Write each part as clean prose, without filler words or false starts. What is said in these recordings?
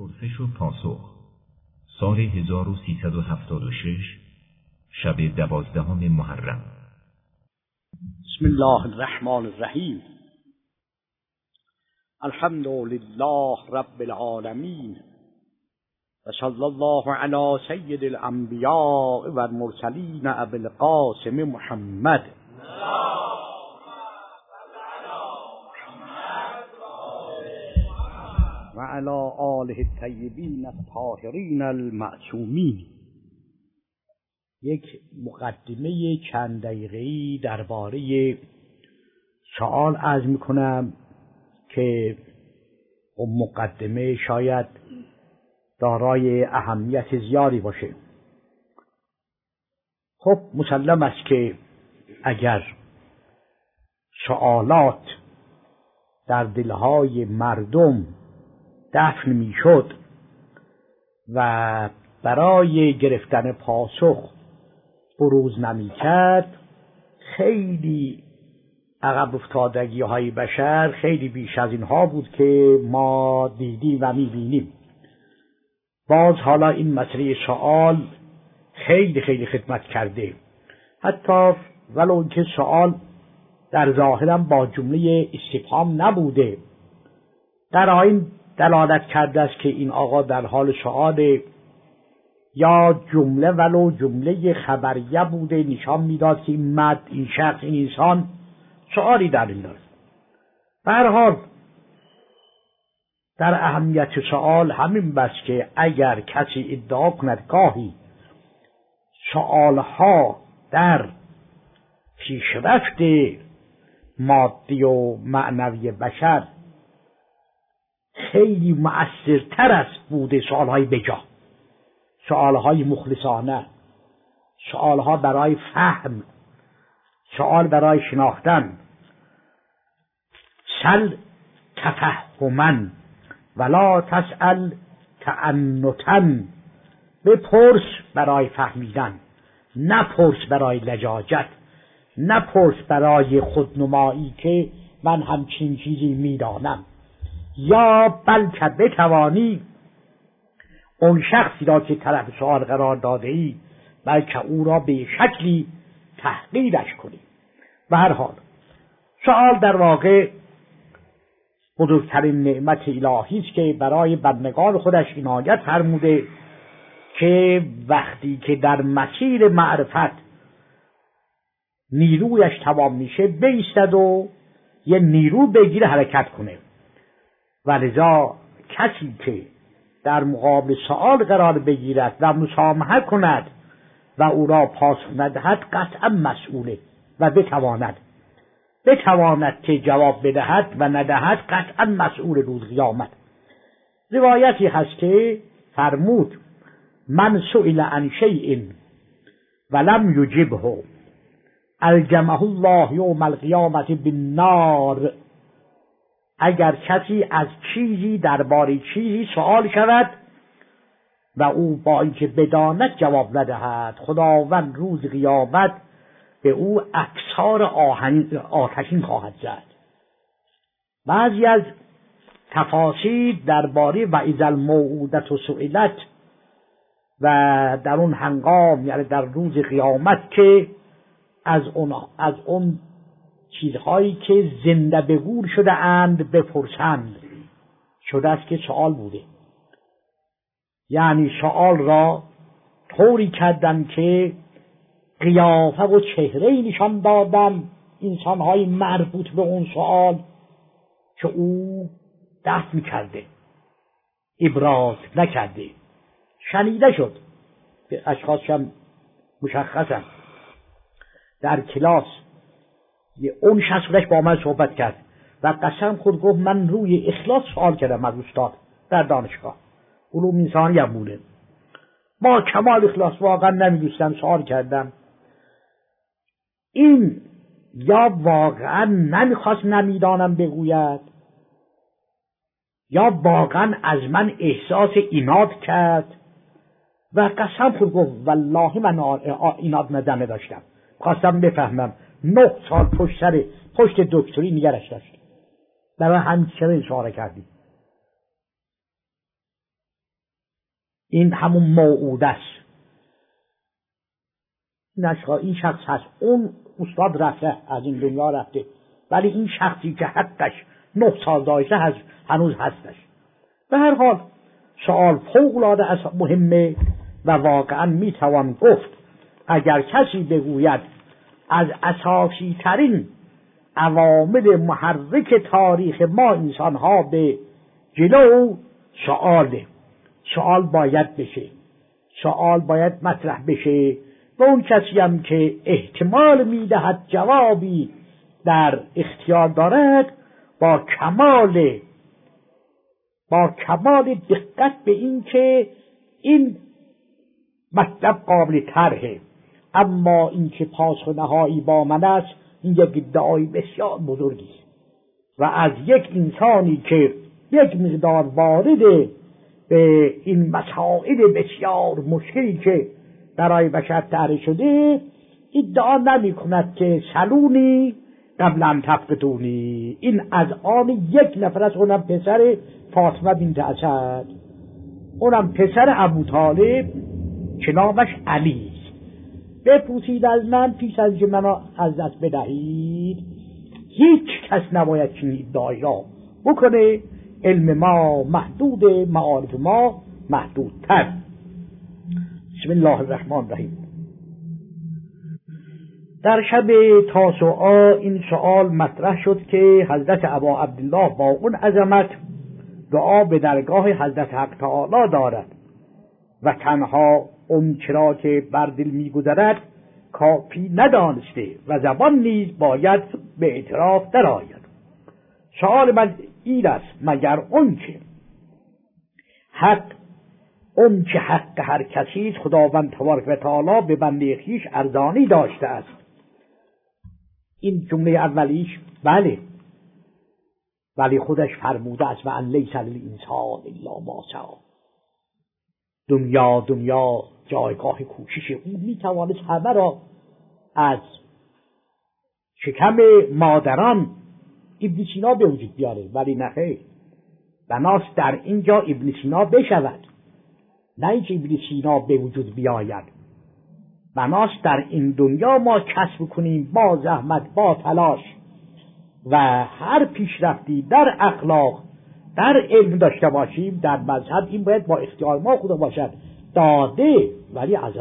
پرسش و پاسخ سال 1376 شب 12 محرم. بسم الله الرحمن الرحیم. الحمد لله رب العالمین و صلی الله علی سید الانبیاء و المرسلین ابی القاسم محمد و علی آله الطیبین الطاهرین المعصومین. یک مقدمه چند دقیقه‌ای درباره سوال عرض می‌کنم که مقدمه شاید دارای اهمیت زیادی باشه. خب مسلم است که اگر سوالات در دلهای مردم دفن میشد و برای گرفتن پاسخ بروز نمی‌کرد، خیلی عقب افتادگی های بشر خیلی بیش از اینها بود که ما دیدیم و می‌بینیم. باز حالا این مسئله سوال خیلی خدمت کرده، حتی ولو که سوال در ظاهرم با جمله استفهام نبوده، در آیین دلالت کرده است که این آقا در حال سوال، یا جمله ولو جمله خبریه بوده نشان میداد که این مرد، این شخص، این انسان سوالی در این دارد. به هر حال در اهمیت سوال همین بس که اگر کسی ادعا کند گاهی سوالها در پیشرفت مادی و معنوی بشر خیلی مؤثرتر است بوده سوالهای بجا، سوالهای مخلصانه، سوالها برای فهم، سوال برای شناختن. سل تفهما ولا تسأل تعنتا، بپرس برای فهمیدن، نپرس برای لجاجت، نپرس برای خودنمایی که من همچین چیزی میدانم، یا بلکه بتوانی اون شخصی را که طرف سوال قرار داده ای بلکه او را به شکلی تحقیرش کنی. به هر حال سوال در واقع بزرگترین نعمت الهی است که برای بندگان خودش عنایت فرموده که وقتی که در مسیر معرفت نیرویش تمام میشه بایستد و یه نیرو بگیره حرکت کنه. ولذا کسی که در مقابل سوال قرار بگیرد و مسامحه کند و او را پاسخ ندهد قطعا مسئوله و بتواند که جواب بدهد و ندهد قطعا مسئول روز قیامت. روایتی هست که فرمود من سئل عن شیء ولم یجبه الجمه الله یوم القیامة بالنار. اگر کسی از چیزی درباره چیزی سوال شود و او با اینکه بداند جواب ندهد، خداوند روز قیامت به او اکسار آتشین خواهد زد. بعضی از تفاسیر درباره و اذا الموءودة سئلت و در اون هنگام، یعنی در روز قیامت، که از اون چیزهایی که زنده به گور شده اند بپرسند، شده است که سوال بوده، یعنی سوال را طوری کردن که قیافه و چهره نشان دادن انسانهای مربوط به اون سوال که او دفن کرده، ابراز نکرده. شنیده شد که اشخاصشم مشخصن. در کلاس اون شخص با من صحبت کرد و قسم خود گفت من روی اخلاص سوال کردم از استاد در دانشگاه علوم انسانی هم بوده، با کمال اخلاص واقعا نمیدونستم سوال کردم. این یا واقعا نمیخواست نمیدانم بگوید، یا واقعا از من احساس عناد کرد و قسم خود گفت والله من عناد نداشتم، خواستم بفهمم. 9 سال پشت دکتری نگرش داشت. برای همین چرا اشاره کردیم. این همون موعود است. این شخص هست. اون استاد رفته، از این دنیا رفته، ولی این شخصی که حقش 9 سال داشته هنوز هستش. به هر حال سوال فوق‌العاده مهمه و واقعا میتوان گفت اگر کسی بگوید از اساسی ترین عوامل محرک تاریخ ما انسان‌ها به جلو سوال باید بشه، سوال باید مطرح بشه و اون کسی هم که احتمال میدهد جوابی در اختیار دارد با کمال دقت به این که این مطلب قابل طرحه، اما این که پاسخ نهایی با من است، این یک ادعای بسیار بزرگی است و از یک انسانی که یک مقدار وارد به این مسائل بسیار مشکلی که برای بشر طرح شده ادعا نمی کند که سلونی قبل ان تفتونی. این از آن یک نفر است، اونم پسر فاطمه بنت اسد، اونم پسر ابو طالب که نامش علی است. بپرسید از من پیش از که منو از دست بدهید. هیچ کس نباید چنین ادعایی را بکنه. علم ما محدود، معارف ما محدودتر. بسم الله الرحمن الرحیم. در شب تاسوعا این سوال مطرح شد که حضرت ابا عبدالله با اون عظمت دعا به درگاه حضرت حق تعالی دارد و تنها اون چرا که بر دل می‌گذرد کافی ندانسته و زبان نیز باید به اعتراف درآید. سوال من این است مگر اون که حق هر کسی خداوند تبارک و تعالی به بنده خویش ارزانی داشته است. این جمله اولیش بله، ولی خودش فرموده است و ان لیس للانسان الا ما سعی. دنیا جایگاه کوشش او میتواند همه را از شکم مادران ابن سینا به وجود بیاره، ولی نه خیر، بناست در اینجا ابن سینا بشود، نه اینکه ابن سینا به وجود بیاید. بناست در این دنیا ما کسب کنیم با زحمت، با تلاش و هر پیشرفتی در اخلاق، در علم داشته باشیم. در مذهب این باید با اختیار ما خدا باشد داده، ولی از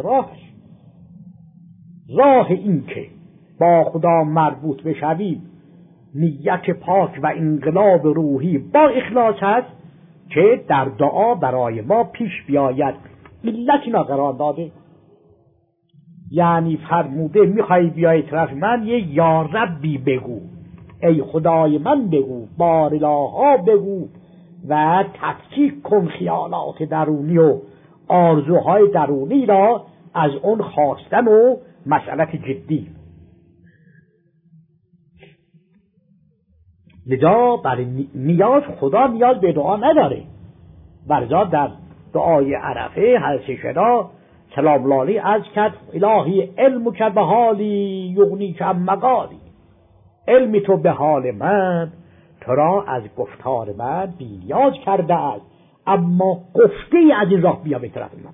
راه این که با خدا مربوط بشویم نیت پاک و انقلاب روحی با اخلاص هست که در دعا برای ما پیش بیاید. علتی قرار داده، یعنی فرموده میخوای بیای طرف من یه یا ربی بگو، ای خدای من بگو، بارلاها بگو و تفکیک کن خیالات درونی و آرزوهای درونی را از اون خواستن و مسئلت جدی. لذا برای نیاز خدا نیاز به دعا نداره. برزا در دعای عرفه حضرت شدا سلام الله علیه عرض کرد الهی علم که به حالی یغنی که مقالی. علم تو به حال من تو را از گفتار من بی‌نیاز کرده است، اما گفته ای از این راه بیا به طرف من.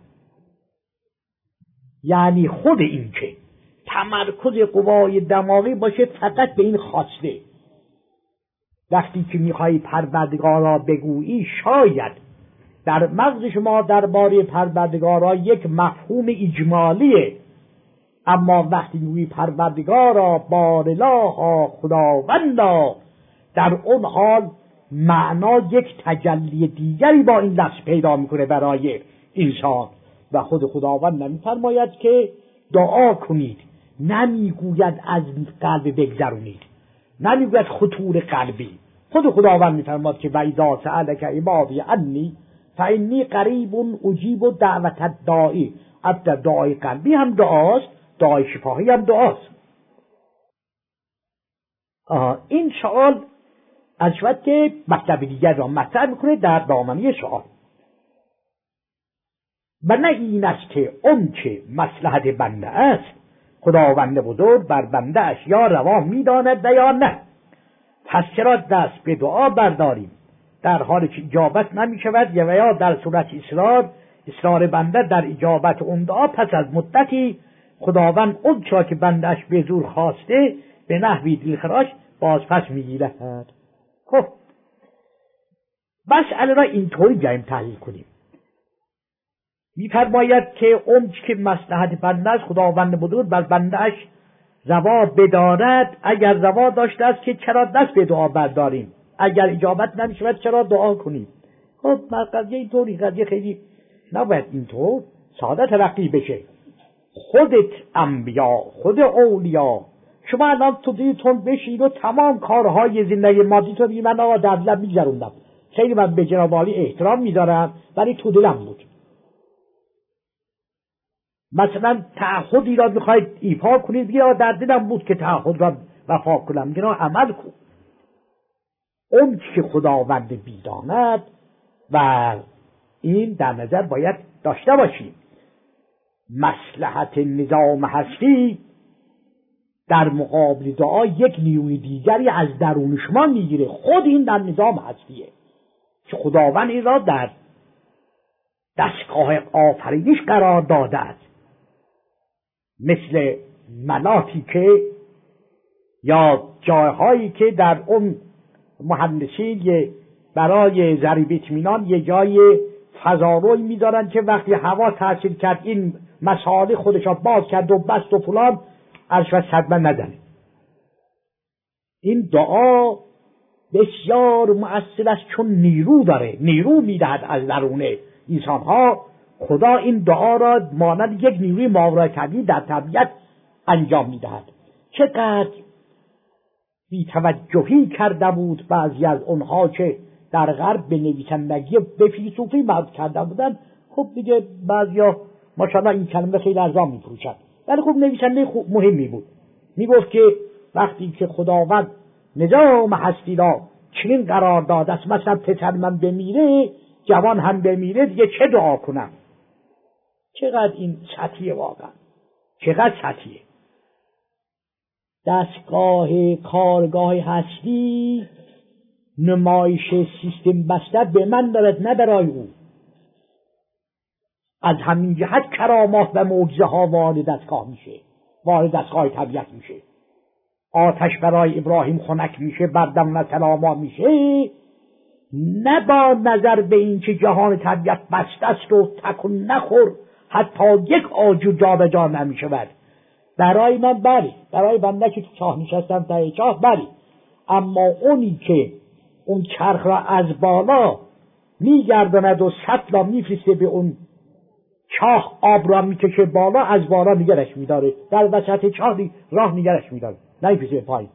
یعنی خود این که تمرکز قوای دماغی باشه فقط به این خواسته. وقتی که میخوایی پروردگارا بگویی شاید در مغز شما درباره پروردگارا یک مفهوم اجمالیه، اما وقتی میگویی پروردگارا، بارلاها، خداوندا، در اون حال معنا یک تجلی دیگری با این لفظ پیدا میکنه برای انسان و خود خداوند نمیفرماید که دعا کنید، نمیگوید از قلب بگذرونید، نمیگوید خطور قلبی. خود خداوند میفرماید که وَإِذَا سَأَلَكَ عِبَادِي عَنِّي فَإِنِّي قَرِيبٌ أُجِيبُ دَعْوَةَ الدَّاعِ. البته دعای قلبی هم دعاست، دعای شفاهی هم دعاست. این سوال از شود که مطلب دیگر را مطرح میکنه در دامنه سوال. و نه این است که اون که مصلحت بنده است خداوند بزرگ بر بنده اش یا روا میداند و یا نه. پس چرا دست به دعا برداریم در حالی که اجابت نمی شود و یا در صورت اصرار اصرار بنده در اجابت اون دعا، پس از مدتی خداوند اون چرا که بندهش به زور خواسته به نحوی دلخراش باز پس میگیرد. خب مسئله را اینطوری جایم تحلیل کنیم. می‌فرماید که اون که مصلحت بنده است خداوند بزرگ بر بندهش روا بدارد. اگر روا داشته است که چرا دست به دعا برداریم، اگر اجابت نمی‌شود چرا دعا کنیم. خب قضیه اینطوری، قضیه خیلی نباید اینطور ساده تلقی بشه. خودت انبیا، خود اولیا، شما الان تو دیتون بشید و تمام کارهای زندگی مادی تو بگید من آقا در دلم می‌گذروندم، خیلی من به جناب عالی احترام می‌ذارم ولی تو دلم بود. مثلا تعهدی را میخواید ایفا کنید، بگید در دلم بود که تعهد را وفا کنم، میگن عمل کن. اون که خداوند بیداند و این در نظر باید داشته باشیم. مصلحت نظام هستی در مقابل دعا یک نیروی دیگری از درون شما میگیره. خود این در نظام هستیه که خداوند این را در دستگاه آفرینش قرار داده است، مثل مناطی که یا جایهایی که در اون مهندسین برای ضریب اطمینان یه جای فضاروی میذارن که وقتی هوا تاثیر کرد این مسائل خودش را باز کرد و بست و فلان ارشد صدمه نزنه. این دعا بسیار مؤثر است چون نیرو داره، نیرو میدهد از درون انسان ها. خدا این دعا را مانند یک نیروی ماورای طبیعی در طبیعت انجام میدهد. چقدر بی‌توجهی کرده بود بعضی از اونها که در غرب به نویسندگی به فیلسوفی معروف کرده بودن. خب دیگه بعضیا ماشاءالله این کلمه خیلی ارزان میفروشن، ولی خب نویسنده مهمی بود. میگفت که وقتی که خداوند نظام هستی را چنین قرار داده است، مثلا پسر من بمیره، جوان هم بمیره، دیگه چه دعا کنم؟ چقدر این سطحیه، واقعا چقدر سطحیه. دستگاه کارگاه هستی نمایش سیستم بسته به من دارد، نه برای او. از همین جهت کرامات و معجزه ها وارد دستگاه میشه، وارد دستگاه طبیعت میشه. آتش برای ابراهیم خنک میشه، بردم و سلاما میشه، نه با نظر به این که جهان طبیعت بسته است و تکن نخور حتی یک آجو جا به جا نمیشود. برای من بری، برای بنده که تو چاه نشستم تا چاه بری، اما اونی که اون چرخ را از بالا میگرداند و سطل را میفرسته به اون چاه، آب را میکشه بالا، از بالا نگرش میداره، در وسط چاه راه نگرش میداره، نمیفرسته پایین.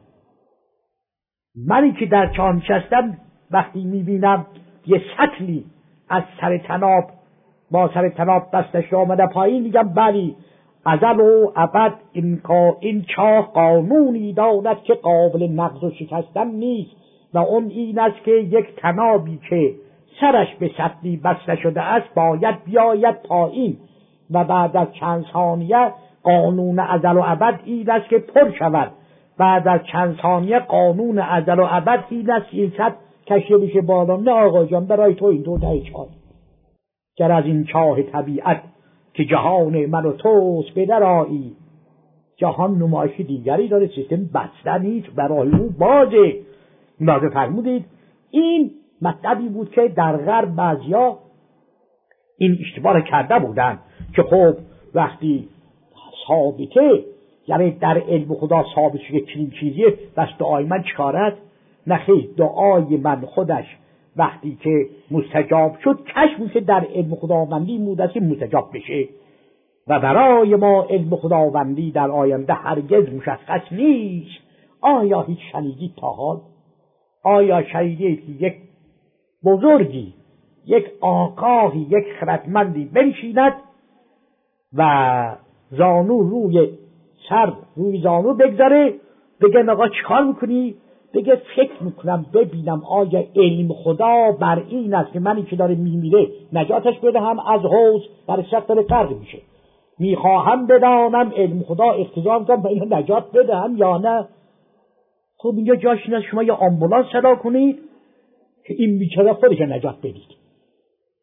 منی که در چاه نشستم وقتی میبینم یه سطلی از سر تناب با سر تناب دستش آمده پایین، میگم بلی، ازل و ابد این چاه قانونی دارد که قابل نقض و شکستن نیست، و اون این است که یک تنابی که سرش به سطلی بسته شده است باید بیاید پایین و بعد از چند ثانیه قانون ازل و ابد این است که پر شود. بعد از چند ثانیه قانون ازل و ابد این است که این سطل کشیده بشه بالا. نه آقا جان، برای تو این دو ته چاه، گر از این چاه طبیعت که جهان من و توست بدرایی. جهان نمایش دیگری داره، سیستم بسته نیست، برای او بازه. لازم فرمودید این مطلبی بود که در غرب بعضیا این اشتباه کرده بودن که خب وقتی ثابته، یعنی در علم خدا ثابت شده چنین چیزیه، بس دعای من چکارت؟ نخیر، دعای من خودش وقتی که مستجاب شد کشف میشه در علم خداوندی موده که مستجاب بشه، و برای ما علم خداوندی در آینده هرگز مشخص نیست. آیا هیچ شنیدید تا حال؟ آیا شنیدید که یک بزرگی، یک آگاهی، یک خردمندی بنشیند و زانو روی سر روی زانو بگذاره بگه آقا چیکار میکنی؟ بگه فکر میکنم ببینم آیا علم خدا بر این است که منی که داره میمیره نجاتش بدهم از حوض در شک داره فرق میشه، میخواهم بدانم علم خدا اقتضا میکنم به این نجات بدهم یا نه. خب اینجا جاش این است شما یه آمبولانس صدا کنید که این بیچاره خودش نجات بدید.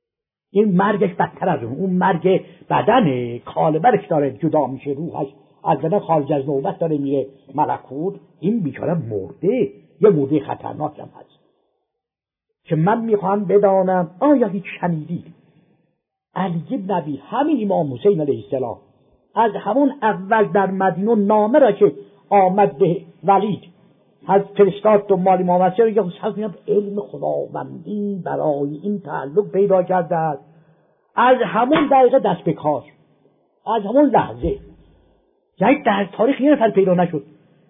این مرگش بدتر از اون مرگ بدن کالبرش داره جدا میشه، روحش از بدن خارج از نوبت داره میره ملکوت. این بیچاره مرده، یه مرده خطرناک هم هست که من میخوام بدانم آیا هیچ شنیدید علی بن ابی همین امام حسین علیه السلام از همون اول در مدینه نامه را که آمد به ولید از فرستاد دنبال امام حسین رو که حسین علم خداوندی برای این تعلق پیدا کرده است، از همون دقیقه دست به کار، از همون لحظه. یعنی در تاریخ یه نفر پیدا نشد.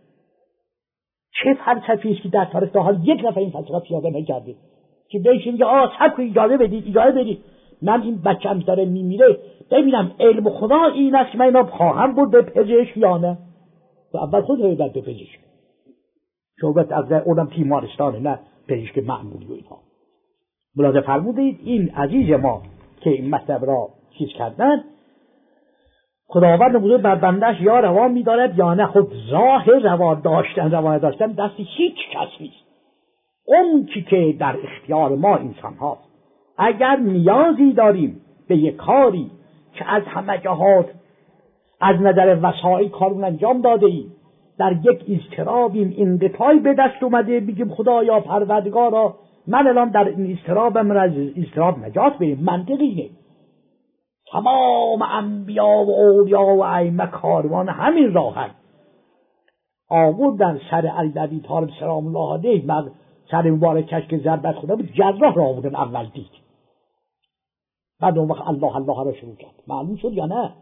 چه فلسفی است که در تاریخ تا حال یک نفر این فلسفه پیاده نکرده که بهش میگه صبر کنید، اجازه بدید من این بچه‌م داره میمیره ببینم علم خدا این است که من اینا خواهم بود به پزشک یا نه. و اول خود هیبت به پزشک شعبت از اونم تیمارستانه، نه پزشک معمولی و اینها. ملاحظه فرمودید این عزیز ما که این مطلب را چیز کردن، خداوند بزرگ بر بندش یا روا می‌دارد یا نه. خود راه روا داشتن دست هیچ کس نیست. اون که در اختیار ما انسان هاست. اگر نیازی داریم به یک کاری که از همه جهات از نظر وسایل کارون انجام داده ایم، در یک اضطرابیم، انقطاعی به دست اومده، بگیم خدایا پروردگارا من الان در این اضطرابم از اضطراب نجات بدیم. منطقی اینه. تمام انبیا و اولیا و ائمه کاروان همین راهن. آوردن سر علی بن ابی طالب سلام الله علیه، بعد سر مبارکش که ضربت خدا بود جراح را آوردن اول دید، بعد اون وقت الله الله را شروع کرد. معلوم شد یا نه؟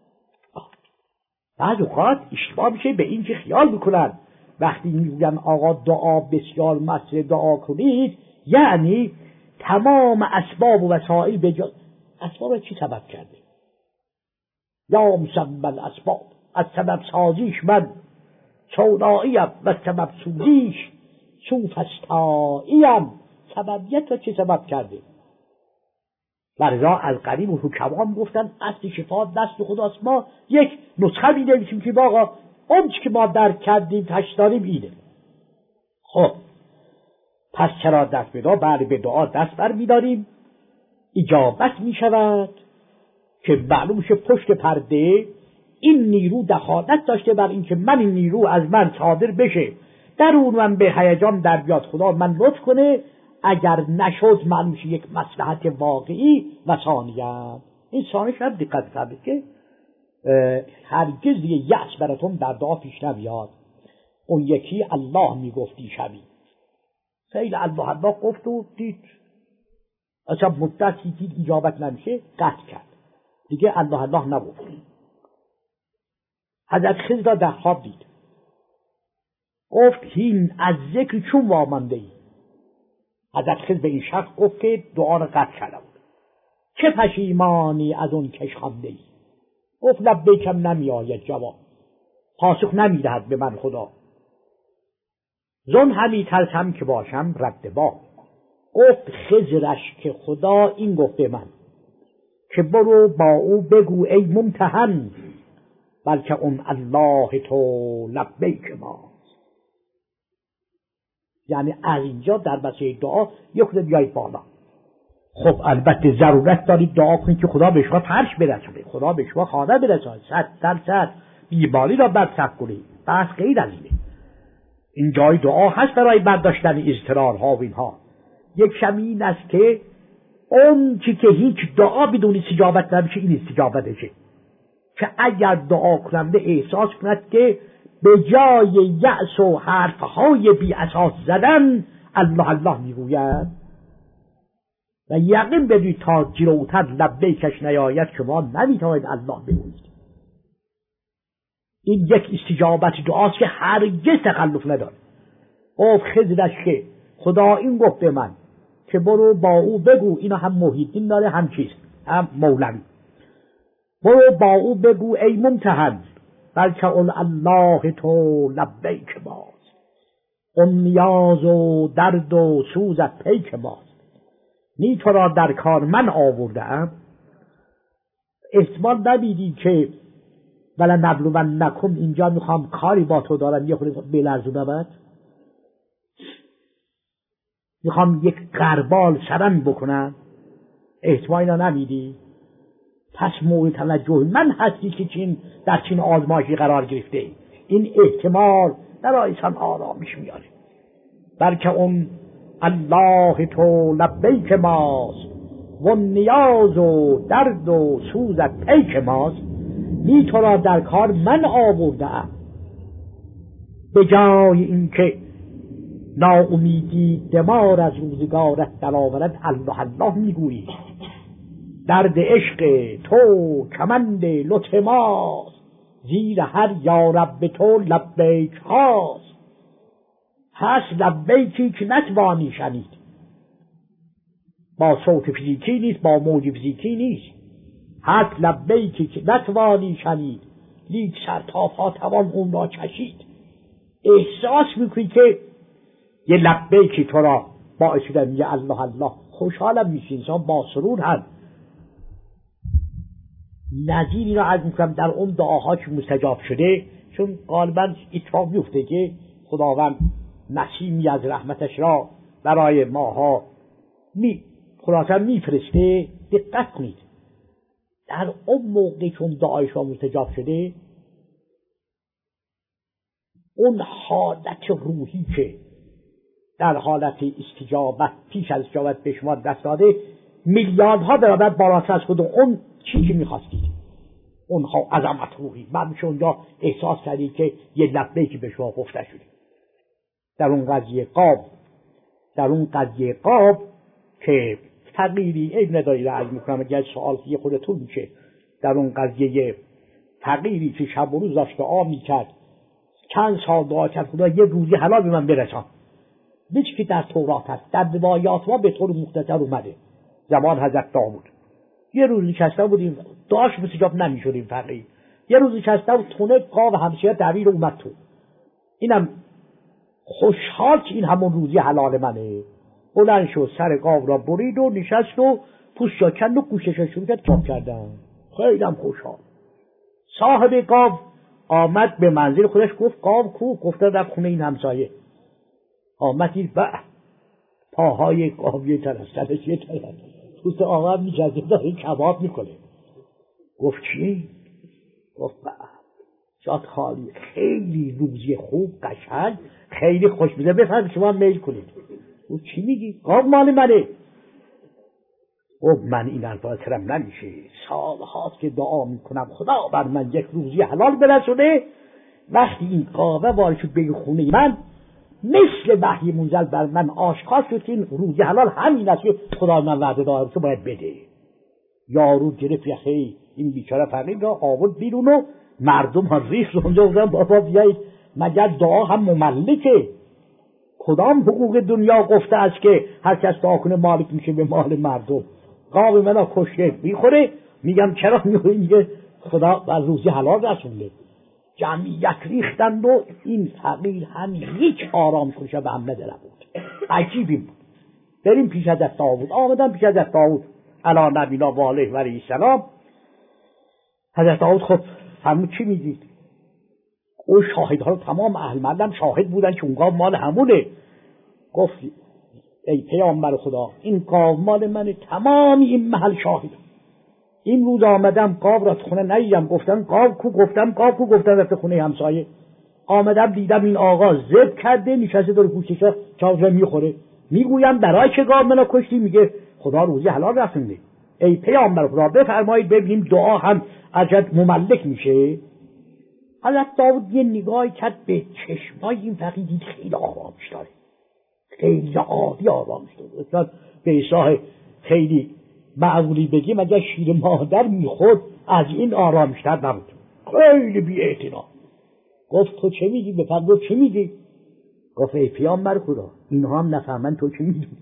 بعض اوقات اشتباه میشه به این که خیال میکنن وقتی میگن آقا دعا بسیار مسئله دعا کنید یعنی تمام اسباب و وسائل بجا. اسباب را چی سبب کرده؟ یا مسبب الاسباب، از سبب سازیش من سوداییم و سبب سوزیش سوفستاییم. سببیت را چه سبب کرده؟ برای از قریب و حکمان گفتن اصل شفا دست خداست. ما یک نسخه می‌نویسیم که آقا اون که ما درک کردیم تش داریم اینه. خب پس چرا دست به دعا؟ بعد به دعا دست بر می‌داریم، اجابت می‌شود که معلوم شه پشت پرده این نیرو دخالت داشته بر این که من این نیرو از من صادر بشه، در اون من به هیجان در بیاد، خدا من لطف کنه. اگر نشد معلوم شه یک مصلحت واقعی و ثانیت. این ثانیش هم دقت فرمایید که هرگز دیگه یأس براتون در دعا پیش نمیاد. اون یکی الله میگفتی شبی خیلی الله الله گفت و دید اصلا مدتی دید اجابت نمیشه، قطع کرد دیگه الله الله نگفت. حضرت خضر را در خواب دید، گفت هین از ذکر چون وامانده ای. حضرت خضر به این شخص گفت که دعا را قطع کرده بود. چه پشیمانی از اون کش خوانده ای؟ گفت لبیکم نمی آید جواب، پاسخ نمی دهد به من خدا. زن همی ترسم که باشم رد با. گفت خضرش که خدا این گفت به من که برو با او بگو ای ممتحن، بلکه اون الله تو لبیک ما. یعنی از اینجا در مسئله دعا یک خود بیایید بالا. خب البته ضرورت دارید دعا کنید که خدا به شما فرش برسونه، خدا به شما خانه برسونه، 100% بیماری را برطرف کنید. بس غیر از اینه. این جای دعا هست برای برداشتن اضطرارها و اینها. یک شمین است که اون چی که هیچ دعا بدون استجابت نمیشه این استجابتشه، که اگر دعا کننده احساس کند که به جای یأس و حرفهای بی اساس زدن الله الله میگوید و یقین بدید تا جلوتر لبیکش نیاید شما نمیتواند الله بگویید. این یک استجابت دعاست که هرگز تخلف نداره. گفت خضرش که خدا این گفت به من که برو با او بگو، اینا هم محیدین داره هم چیز هم مولوی، برو با او بگو ای ممتحن بلکه اون الله تو لبیک ماست، اون نیاز و درد و سوزت پیک ماست. نی تو را در کار من آوردم، احتمال نمیدی که ولی نبلونکم اینجا میخوام کاری با تو دارم یه خود بلرزونمت، میخوام یک غربال سرن بکنم. احتمال اینا نمیدی؟ پس مورد توجه من هستی که در چین آزمایشی قرار گرفته. این احتمال در انسان آرامش میاره. بلکه اون الله تو لبیک ماست و نیاز و درد و سوزت پیک ماست. می تو را در کار من آورده‌ام، به جای اینکه ناامیدی دمار از روزگارت در آورد الله الله میگویی. درد عشق تو کمند لطف ماست، زیر هر یا رب تو لبیک هاست. پس لبیکی که نتوانی شنید، با صوت فیزیکی نیست، با موج فیزیکی نیست. هست لبیکی که نتوانی شنید، لیک سرتاپا توان اون را چشید. احساس میکنی که یه لبیکی تو را باعث شده میگه الله الله، خوشحالم میشه. انسان با سرور هم نظیری را عرض میکنم در اون دعاها که مستجاب شده، چون غالبا اتفاق میفته که خداوند نسیمی از رحمتش را برای ماها خلاصا میفرسته. دقت کنید در اون موقع چون دعایش را مستجاب شده، اون حالت روحی که در حالت استجابت پیش از استجابت به شما دست داده میلیاردها برابر بالاتر از خود اون چی که میخواستید، اونها عظمت روحی. بعد میشه اونجا احساس کردید که یه لبیکی به شما گفته شده. در اون قضیه قاب که تغییری عیب نداری را عرض میکنم، اگر سوال یه خودتون میشه. در اون قضیه تغییری که شب و روز داشت دعا میکرد، چند سال دعا کرد خدا یه روزی حلال به من برسان. بیچ که در تورات هست، در روایات ما به طور مختصر اومده. زمان حضرت داوود یه روزی نشسته بودیم، دعاش مستجاب نمیشد. این فقیر یه روزی نشسته بود، تونه قاب همسایه دویر اومد تو. اینم خوشحال که این همون روزی حلال منه، بلند شد سر قاب را برید و نشست و پوست را کند و گوشش شروع کرد چاپ کردن. خیلی هم خوشحال. صاحب قاب آمد به منزل خودش، گفت قاب کو؟ گفته در خونه این همسایه. آمد دید پاهای قاب یه طرف، سرش یه طرف، پوست آقا میجزه داره کباب میکنه. گفت چی؟ گفت جات خالی، خیلی روزی خوب قشنگ، خیلی خوش میده، بفرد شما میل کنید. گفت چی میگی؟ قاب مال منه. گفت من این الفاظ سرم نمیشه، سالهاست که دعا میکنم خدا بر من یک روزی حلال برسونه. وقتی این قابه وارد شد به خونه من، مثل وحی منزل بر من آشکار شد که این روزی حلال همین است که خدا من وعده داره که باید بده. یارو گرفت یخی این بیچاره فقیر را آورد بیرون و مردم ها ریخت اونجا بودن بابا بیایید، مگر دعا هم مملکه؟ کدام حقوق دنیا گفته است که هر کس دعا کنه مالک میشه به مال مردم؟ قاب منو کشته میخوره، میگم چرا میگه خدا بر روزی حلال رسونده. جمعیت ریختند و این فقیر هم هیچ آرام کنشه به هم نداره بود. عجیبی بود. بریم پیش حضرت داوود. آمدن پیش حضرت داوود علی نبینا و علیه و السلام. حضرت داوود خب فرمود چی میگید؟ او شاهدها رو تمام اهل محلم شاهد بودن که اون قاب مال همونه. گفت ای پیامبر خدا، این قاب مال منه، تمامی این محل شاهد. این روز آمدم قاب را تو خونه ندیدم، گفتم قاب کو؟ گفتم قاب کو؟ گفتم رفته خونه همسایه. آمدم دیدم این آقا ذبح کرده نشسته داره گوشتش چاوش میخوره. میگویم برای چه قاب منو کشتی؟ میگه خدا روزی حلال رسونده. ای پیامبر خدا بفرمایید ببینیم دعا هم ازت مملک میشه. حضرت داوود یه نگاهی کرد به چشمای این فقیر، دید خیلی آرامش داره، خیلی عادی آرامش داره. به اصلاح خیلی معقولی بگیم اگر شیر مادر میخورد از این آرامشتر نبود. خیلی بی اعتنا. گفت تو چه میگی؟ بفرمود چه میگی؟ گفت ای پیامبر خدا، اینها هم نفهمن تو چه میگی.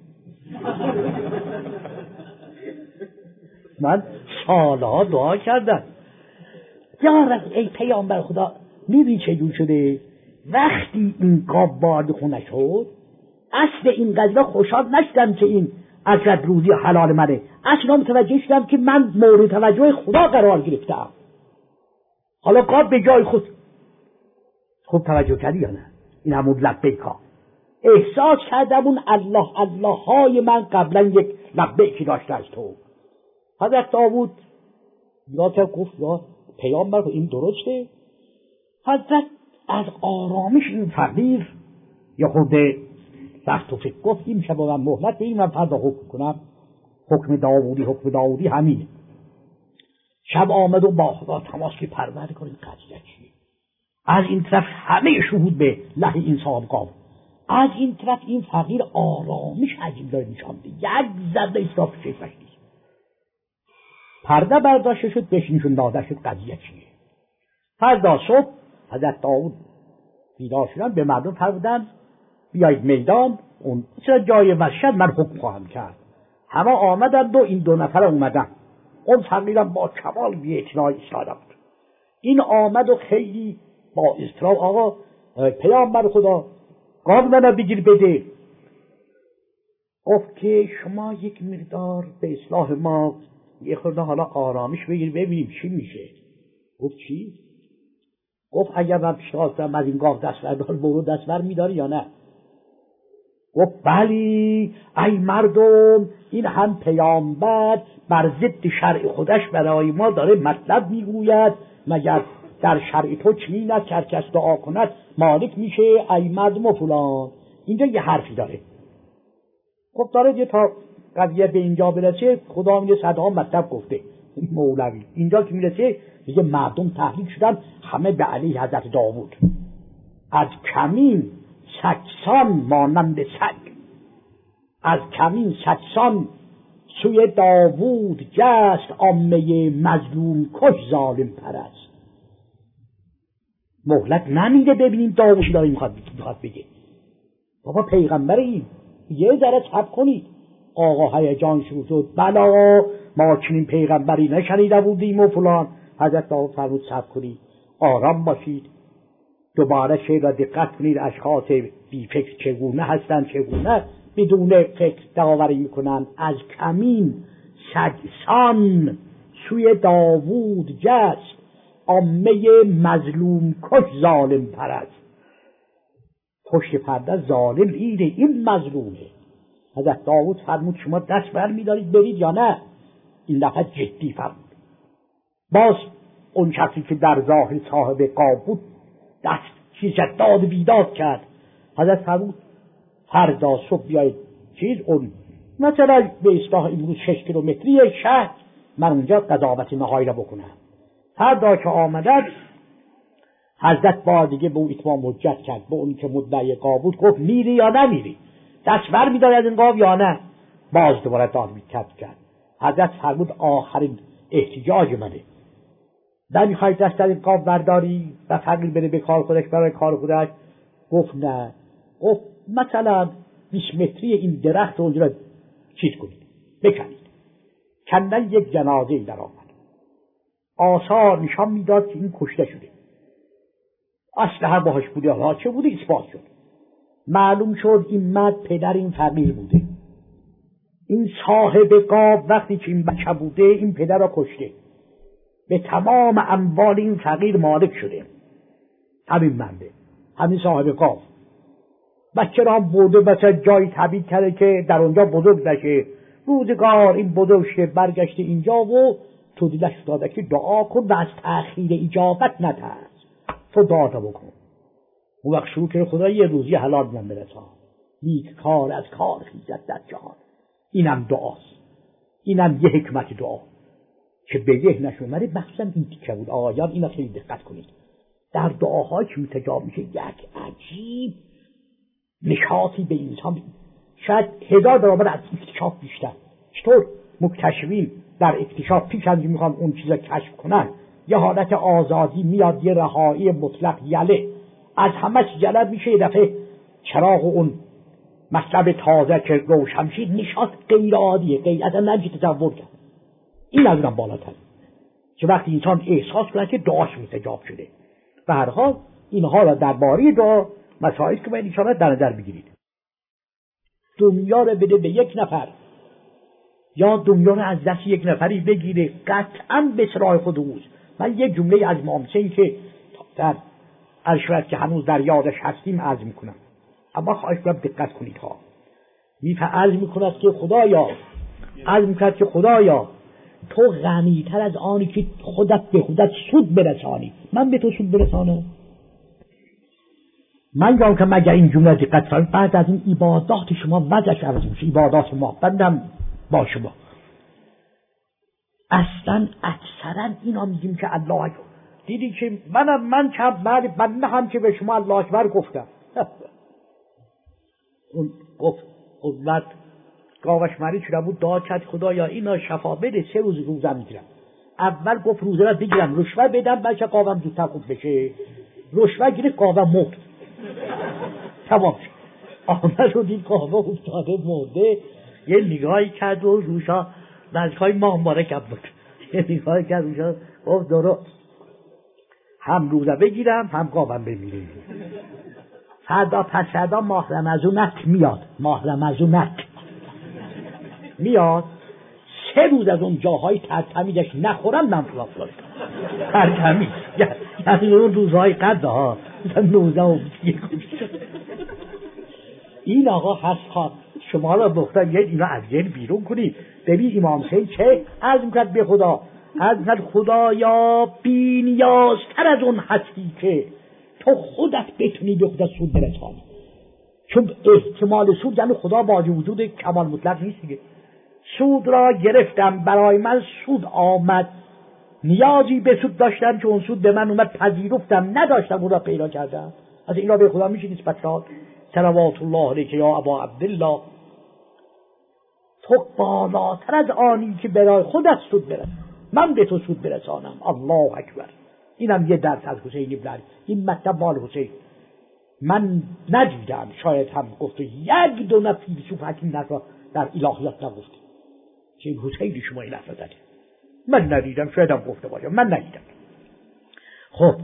من سالها دعا کردم یا رب ای پیامبر خدا، میبینی چه جور شده؟ وقتی این قاب وارد خونه شد، اصل این قضیه خوشحال نشدم که این اجرت روزی حلال منه، اصلا متوجه شدم که من مورد توجه خدا قرار گرفتم. حالا قاب به جای خود خوب توجه کردی یا نه؟ این همون لبیکا احساس کردم اون الله الله های من قبلا یک لبیکی داشته از تو. حضرت داوود یا که گفت یا پیامبر این درسته. حضرت از آرامش این فقیر یا خود وقت و فکر گفت این شب من مهلت به این من فردا حکم کنم. حکم داوودی همینه. شب آمد و با خدا تماس که پرورده کنید قضیه چیه. از این طرف همه شهود به له این صاحب قام، از این طرف این فقیر آرامش عجیب داره نشان میده. یک ذره اصراف چشمش نیست. پرده برداشته شد، بهشون داده شد قضیه چیه. فردا صبح حضرت داوود بیدار شدن، به مردم فرمودن بیایید میدان، اون چرا جای وحشت من حکم خواهم کرد. همه آمدند و این دو نفر اومدن. اون فقیرم با کمال بی‌اعتنایی ایستاده بود. این آمد و خیلی با اضطراب آقا پیامبر خدا گاو منو بگیر بده. گفت که شما یک مقدار به اصلاح ما یه خورده حالا آرامش بگیر ببینیم چی میشه. گفت چی؟ گفت اگر من پیشنهادم از این گاو دست بردار برو دست بر میداری یا نه؟ گفت بلی ای مردم، این هم پیامبر بر ضد شرع خودش برای ما داره مطلب میگوید. مگر در شرع تو چنین است که هر کس دعا کند مالک میشه ای مردم و فلان. اینجا یه حرفی داره. خب داره یه تا قضیه به اینجا برسه خدا میگه صدها مطلب گفته مولوی. اینجا که میرسه میگه مردم تحریک شدن همه به علیه حضرت داوود. از کمین سگسان مانند سگ، از کمین سگسان سوی داوود جست، عامه مظلوم کش ظالم پرست. مهلت نمیده ببینیم داوود داره میخواد بگه. بابا پیغمبر این یه ذره صبر کنید. آقا هیجان شروع شد. بلا ما چنین پیغمبری نشنیده بودیم و فلان. حضرت داوود فرمود صبر کنید، آرام باشید، دوباره شعر را دقت کنید. اشخاص بی فکر چگونه هستند، چگونه بدون فکر داوری میکنند. از کمین سگسان سوی داوود جست، عامه مظلوم کش ظالم پرست. پشت پرده ظالم اینه، این مظلومه. حضرت داوود فرمود شما دست بر میدارید برید یا نه؟ این دفعه جدی فرمود. باز اون شخصی که در ظاهر صاحب قاب بود دست چیز داد بیداد کرد. حضرت فرمود فردا صبح بیایید اون مثلا به اصطلاح امروز 6 کیلومتری شهر، من اونجا قضاوت نهایی را بکنم. فردا که آمدد حضرت با دیگه به اون اتمام حجت کرد. به اون که مدعی قاب بود گفت میری یا نمیری، دست بر میداری از این قاب یا نه؟ باز دوباره داد کرد. حضرت فرمود آخرین احتجاج منه، نمیخوای دست از این قاب برداری و فقیر بره به کار خودش برای کار خودش؟ گفت نه. گفت مثلا 20 متری این درخت رو اونجا چیز کنید، بکنید. کندن یک جنازه در آمد. آثار نشان میداد که این کشته شده. اسلحه باهاش بوده، ها چه بوده اثبات شد. معلوم شد این مرد پدر این فقیر بوده. این صاحب قاب وقتی که این بچه بوده این پدر را کشته، به تمام اموال این فقیر مالک شده. همین مرده، همین صاحب قاب. بچه را برده مثلا جایی تبیید کرده که در اونجا بزرگ نشه. روزگار این بزرگ شده برگشته اینجا و تو دلش داده که دعا کن و از تأخیر اجابت نترس، تو دعا بکن. اون وقت شروع که خدا یه روزی حلال من برسان، نیک کار از کار خیزد در جهان. اینم دعاست، اینم یه حکمت دعا که به ذهنش اومده. بخشم این تیکه بود آقایان، اینا خیلی دقت کنید. در دعاهای که متجاب میشه یک عجیب نشاطی به انسان، شاید 1000 برابر از اکتشاف بیشتر. چطور مکتشفین در اکتشاف پیش از میخوان اون چیزا کشف کنن یه حالت آزادی میاد، یه رهایی مطلق، یله از همش یله میشه. یه دفعه چراغ اون مطلب تازه که روشن شد، نشاط غیر عادیه، غیر اصلا نمیشه تصور کرد. این از اونم بالاتر که وقتی انسان احساس کنه که دعاش مستجاب شده. به هر حال اینها را درباره دعا مسائلی که باید انشاءالله در نظر بگیرید. دنیا را بده به یک نفر یا دنیا را از دست یک نفری بگیره، قطعا به سراغ خود اوست. من یک جمله از امام حسین که در ارشد که هنوز در یادش هستیم عرض میکنم، اما خواهش کنم دقت کنید ها. عرض میکند که خدایا تو غنی‌تر از آنی که خودت به خودت سود برسانی. من به تو سود برسانم؟ من گفتم که مگر این جمله دقت فرمایید، بعد از این عبادات شما وضعش عوض میشه، عبادات ما بندم با شما اصلا اکثرا اینا میگیم که الله اکبر. دیدی که من چند بنده هم که به شما الله اکبر گفتم اون گفت قدرت گاوش مریض شده بود، دعا کرد خدایا اینا شفا بده، 3 روز روزه میگیرم. اول گفت روزه رو بگیرم رشوه بدم بچه قاوم زودتر خوب بشه، رشوه گرفت قاوم مرد. تمام شد. آمد رو دید قاوم افتاده مرده، یه نگاهی کرد و روشا نزدیکای ماه مبارک بود، یه نگاهی کرد روشا گفت دارو هم روزه بگیرم هم قاوم بمیره. فردا پس فردا ماه رمضونک میاد، ماه رمضونک میاد، 3 روز از اون جاهای ترتمیزش نخورم نم فلان ترتمیز، یعنی اون روزهای قدر ها 19 و 21. این آقا هست خواه شما را بختن یه اینا از ذهن بیرون کنید. ببین امام حسین چه عرض میکرد به خدا، عرض میکرد خدایا بی نیازتر از اون هستی که تو خودت بتونی به خودت سود برسانی، چون احتمال سود یعنی خدا با وجود کمال مطلق نیست دیگه. سود را گرفتم برای من سود آمد، نیازی به سود داشتم که اون سود به من اومد پذیرفتم، نداشتم اون را پیدا کردم. از اینا به خدا میشه نسبت داد. صلوات الله علیک یا ابا عبدالله، تو بالاتر از آنی که برای خودت سود برسان، من به تو سود برسانم. الله اکبر. اینم یه درس از حسین ابن علی. این مطلب مال حسین من ندیدم، شاید هم گفته 1-2 فیلسوف حکیم نظر در الهیات نگفته که این حسین شما این لفظ زده. من ندیدم، شاید هم گفته باشم، من ندیدم. خب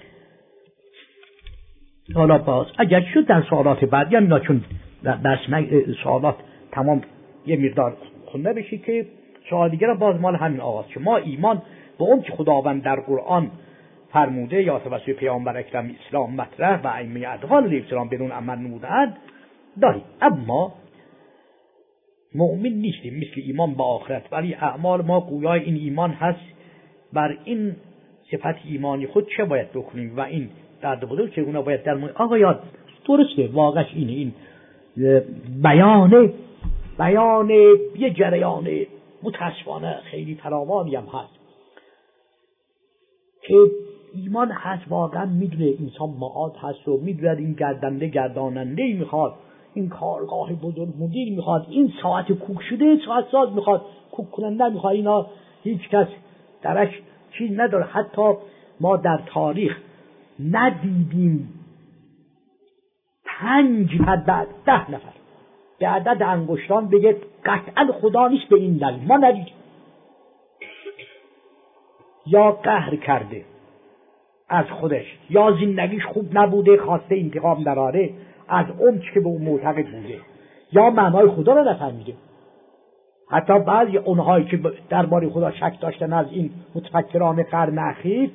حالا باز اگر شد در سوالات بعد، یعنی چون در سوالات تمام یه مقدار خونده بشی که سوال دیگر باز مال همین آغاز که ما ایمان به اون که خداوند در قرآن فرموده یا توسط پیامبر اکرم اسلام مطرح و ائمه ادغال اسلام بدون عمل نمودند داریم، اما مؤمن نیستیم مثل ایمان با آخرت، ولی اعمال ما گویای این ایمان هست. بر این صفت ایمانی خود چه باید بکنیم و این درد بزرگ چگونه باید در آقا یاد درسته واقعش اینه. این بیان یه جریان متاسفانه خیلی فراوانی هم هست که ایمان هست، واقعا میدونه انسان معاد هست و میدونه این گرداننده میخواد، این کارگاه بزرگ مدیر میخواد، این ساعت کوک شده ساعت ساز میخواد، کوک کننده میخواد. اینا هیچ کس درش چیز نداره. حتی ما در تاریخ ندیدیم 5 بعد 10 نفر به عدد انگشتان بگه قطعا خدا نیست به این دلیل، ما ندیدیم. یا قهر کرده از خودش، یا زندگیش خوب نبوده خواسته انتقام دراره از اون که به اون معتقد بوده، یا معنای خدا رو نفهمیده. حتی بعضی اونهایی که درباره خدا شک داشتن از این متفکران قرن اخیر،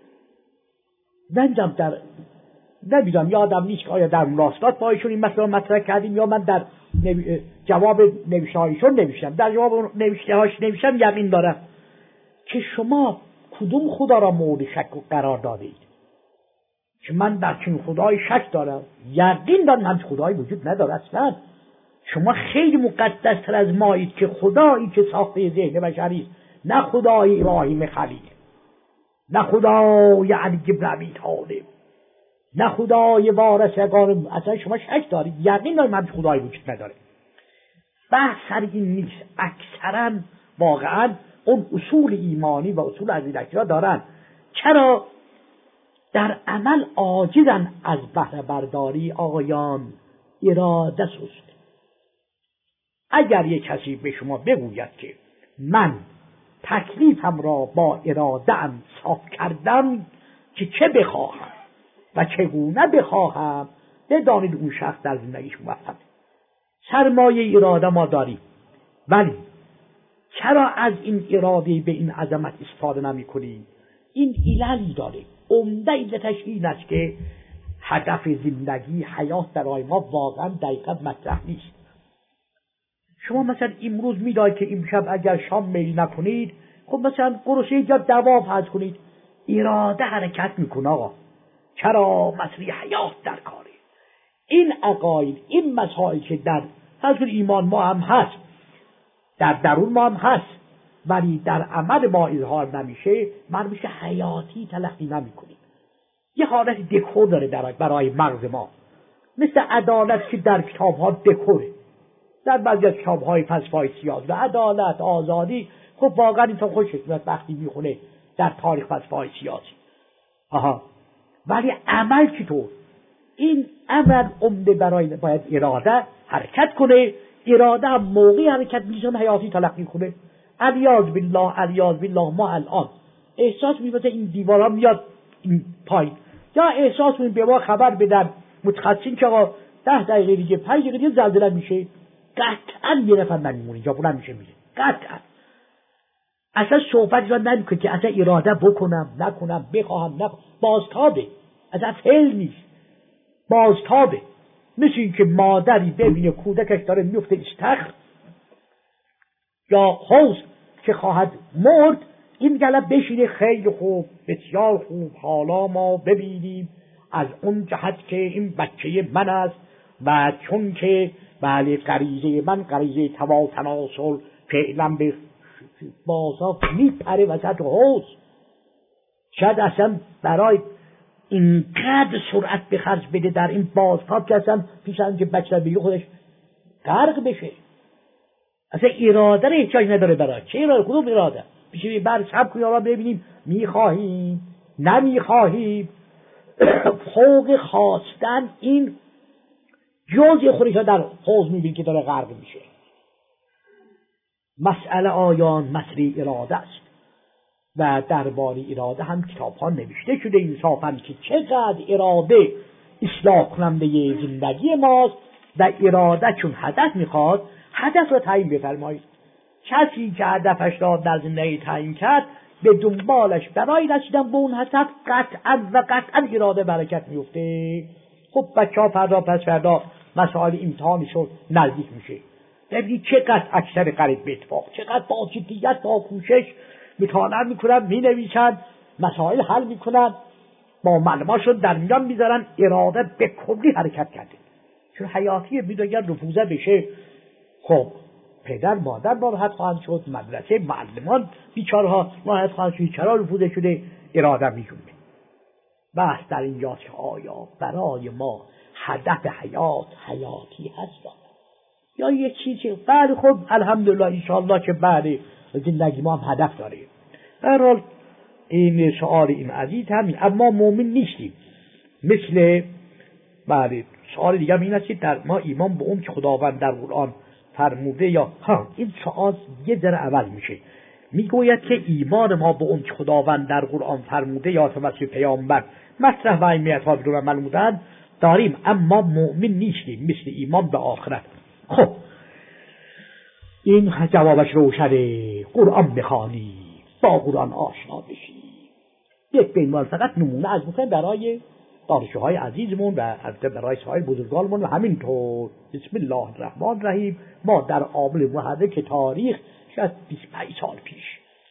نمیدونم یادم نیست که آیا در مناسبات با ایشون این مسئله مطرح کردیم یا من در جواب نوشته هایشون نوشتم. در جواب نوشته هاش نوشتم یقین دارم که شما کدوم خدا را مورد شک و قرار داده اید. که من در چنین خدای شک دارم، یقین دارم همچین خدایی وجود نداره اصلا. شما خیلی مقدستر از مایید که خدایی که ساخته ذهن بشری است، نه خدای ابراهیم خلیل، نه خدای علی بن ابی طالب، نه خدای وارثگان. اصلا شما شک دارید، یقین دارید همچین خدایی وجود نداره. بحث سر این نیست. اکثرا واقعا اون اصول ایمانی و اصول عقیدتی را دارن، چرا در عمل عاجزن از بهره برداری. آقایان اراده سوست. اگر یک کسی به شما بگوید که من تکلیفم را با اراده‌ام صاف کردم که چه بخواهم و چگونه بخواهم، بدانید اون شخص در زندگیش موفقه. سرمایه اراده ما داریم، ولی چرا از این اراده به این عظمت استفاده نمی کنیم؟ این عللی داره. عمده علتش این است که هدف زندگی حیات برای ما واقعا دقیقا مطرح نیست. شما مثلا امروز میدانید که امشب اگر شام میل نکنید خب مثلا قرصه یا دوا فرض کنید، اراده حرکت میکنه آقا، چرا مسری حیات در کاره. این عقاید، این مسائل که در فرض کنید ایمان ما هم هست، در درون ما هم هست، ولی در عمل ما اظهار نمیشه، مرموش حیاتی تلقی نمیکنیم. یه حالت دکور داره برای مغز ما، مثل عدالت که در کتاب‌ها دکوره، در بعضی از کتاب‌های فلسفه‌های سیاسی و عدالت، آزادی، خب واقعا اینطور خوش حکمت وقتی میخونه در تاریخ فلسفه‌های سیاسی. ولی عمل چطور؟ این عمل عمده باید اراده حرکت کنه، اراده هم موقعی حرکت میشه حیاتی تلقی کنه. علیاذ بالله ما الان احساس می‌کنیم این دیوارا میاد این پایین، یا احساس می‌کنیم به ما خبر بدن متخصصین که آقا 10 دقیقه دیگه 5 دقیقه دیگه زلزله میشه، قطعاً یه نفر نمیمونه اینجا، بلند میشه میره، قطعاً. اصلا صحبت را نمیکنه که اصلا اراده بکنم نکنم، بخواهم نخواهم، بازتابه، اصلا فعل نیست، بازتابه. مثل این که مادری ببینه کودکش داره میفته استخر یا حوض که خواهد مرد، این گله بشینه خیلی خوب، بسیار خوب، حالا ما ببینیم از اون جهت که این بچه من است و چون که بله غریزه من غریزه تناسل فعلا به بازا میپره وسط حوض. شاید اصلا برای اینقدر سرعت به خرج بده در این بازتاب که اصلا پیش از اینکه بچه بگه خودش غرق بشه. اصلا اراده رو احتیاج نداره برای چه اراده؟ کدوم اراده؟ بشه بر سب کنی آقا ببینیم میخواهیم نمیخواهیم. فوق خواستن این جزء خودش در حوض میبینی که داره غرق میشه. مسئله آیان مسئله اراده است و درباره اراده هم کتاب ها نوشته شده انصافاً که چقدر اراده اصلاح کننده زندگی ماست و اراده چون هدف میخواد هدف رو تعیین بفرمایید. کسی که هدفش را در زندگی تعیین کرد به دنبالش برای رسیدن به اون هدف قطعاً اراده برکت میفته. خب بچه‌ها فردا پس فردا مسائل امتحانشون نزدیک میشه، ببینید چقدر اکثر قریب به اتفاق، چقدر با جدیت با کوشش مطالعه میکنن، مینویسن، مسائل حل میکنن، با معلوماتشون در میان میذارن، اراده به کلی حرکت کرده. چون حیاتی بیداگر رفوزه بشه، خب پدر مادر ناراحت خواهند شد، مدرسه معلمان بیچارها ناراحت خواهند شد، چرا رفوزه شده؟ اراده میجونه. بحث در اینجاست که آیا برای ما هدف حیاتی هست یا یک چیزی؟ بله خب الحمدلله انشاءالله که بعد زندگی ما هم هدف داره. در حال این سؤال این عزیز همین، اما مؤمن نیستیم. مثل بله سؤال دیگه این است که در ما ایمان به اون که خداوند در قرآن فرموده یا این سؤال یه ذره اول میشه، میگوید که ایمان ما به اون که خداوند در قرآن فرموده یا توسط پیامبر مطرح و اهمیت ها رو معلومودن داریم، اما مؤمن نیستیم مثل ایمان به آخرت. خب این جوابش روشنه، قرآن بخوانی، با قرآن آشنا بشی. یک بینوال فقط نمونه از میکنم برای دانشجوهای عزیزمون و برای سایر بزرگانمون و همینطور. بسم الله الرحمن الرحیم. ما در عامل محرک تاریخ شاید 25 سال پیش،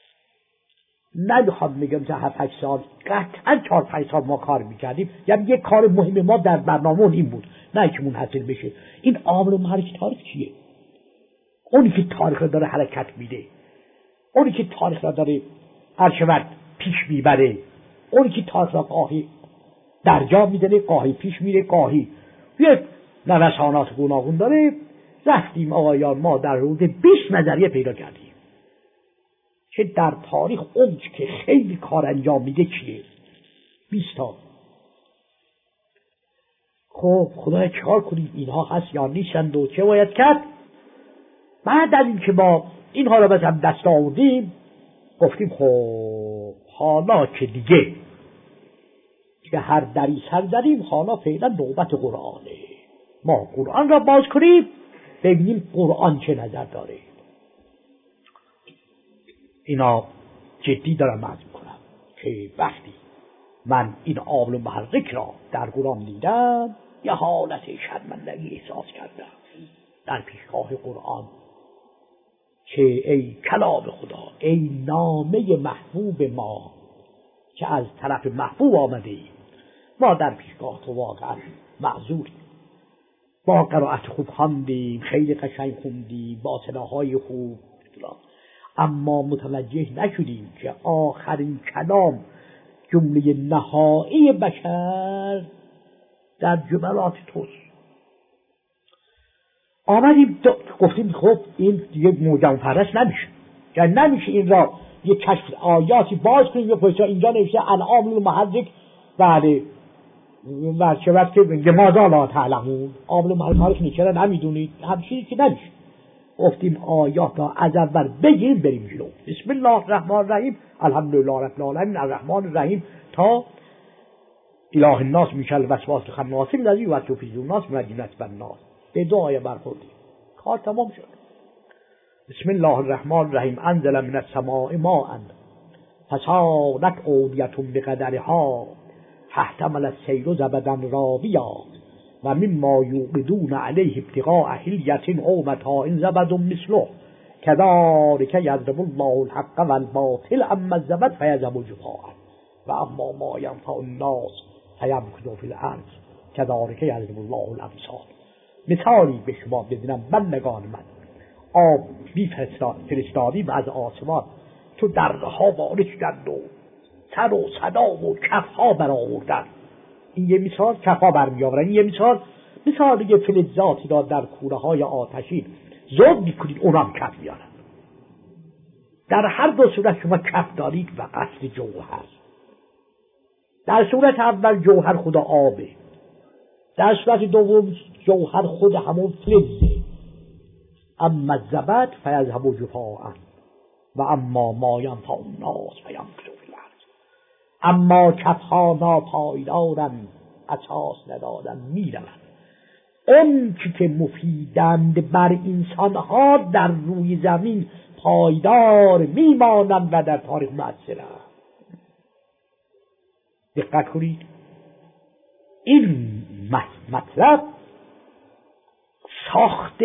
نمیخوام میگم که 7-8 سال، قطعا 4-5 سال ما کار میکردیم. یعنی یک کار مهم ما در برنامه این بود، نه که منحصر بشه. این عامل محرک تاریخ چیه؟ اونی که تاریخ را داره حرکت میده، اونی که تاریخ را داره هرشود پیش میبره، اونی که تاریخ را گاهی درجا میدنه، گاهی پیش میره، گاهی یک نوسانات گوناگون داره. رفتیم آقایان ما در روز 20 نظریه پیدا کردیم که در تاریخ اون که خیلی کار انجام میده چیه؟ 20 تا. خب خدای چکار کنیم؟ اینها هست یا نیستند و چه باید کرد؟ بعد از این که ما اینها را بزن دست آوردیم، گفتیم خب حالا که دیگه که هر دری سر زدیم، حالا فعلا نوبت قرآنه. ما قرآن را باز کنیم ببینیم قرآن چه نظر داره. اینا جدی دارم عرض میکنم که وقتی من این عامل محرک را در قرآن دیدم یه حالت شرمندگی احساس کردم در پیشگاه قرآن. که ای کلام خدا، ای نامه محبوب ما که از طرف محبوب آمده ای، ما در پیشگاه تو واقعا معذوریم. با قرائت خوب خواندیم، خیلی قشنگ خوندیم، با صداهای خوب، اما متوجه نشدیم که آخرین کلام، جمله نهایی بشر در جملات توست. آمدیم گفتیم خب این یک موجم پرست نمیشه، یعنی نمیشه این را یک کشف آیاتی باز کنیم. یا اینجا نوشته العامل المحرک، بله چه وقت که لماذا لا تعلمون، عامل محرک چرا نمیدونید، همچنین که نمیشه. گفتیم آیات را از اول بگیریم بریم جلو. بسم الله الرحمن الرحیم، الحمدلله رب العالمین الرحمن الرحیم، تا اله الناس من شر الوسواس الخناس الذی یوسوس فی صدور الناس من الجنة والناس. به دو آیه برخوردیم، کار تمام شد. بسم الله الرحمن الرحیم، انزل من السماء ماء فسالت اودیة بقدرها فاحتمل السیل زبدا رابیا و مما یوقدون علیه ابتغاء حلیة او متاع زبد مثله کذلک یضرب الله الحق والباطل اما الزبد فیذهب جفاء و اما ما ینفع الناس فیمکث فی الارض کذلک یضرب الله الامثال. مثالی به شما بدینم بندگان من، آب فرستادیم از آسمان، تو درها وارد شدند و سر و صدا و کفها برآوردن. این یه مثال، کفها برمیآورن. این یه مثال دیگه، فلزاتی را در کوره های آتشین ذوب میکنید، اونم کف میارن. در هر دو صورت شما کف دارید و قصد جوهر. در صورت اول جوهر خود آبه، در صورت دوم جوهر خود همون فلزه. اما الزبد فیذهب جفاء و اما ما ینفع الناس فیمکث فی الارض. اما کفها ناپایدارند، اساس ندارند، میروند. اون که مفیدند بر انسانها در روی زمین پایدار میمانند و در تاریخ مؤثرند. دقت کنید، این مطلب ساخت